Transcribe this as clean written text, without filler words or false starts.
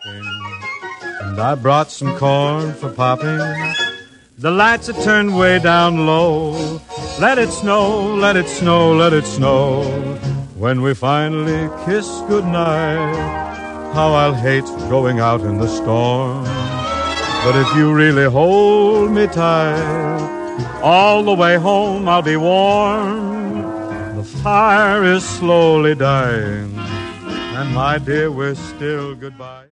shopping, and I brought some corn for popping. The lights are turned way down low. Let it snow, let it snow, let it snow. When we finally kiss goodnight, how I'll hate going out in the storm. But if you really hold me tight, all the way home I'll be warm. The fire is slowly dying, and my dear, we're still goodbye.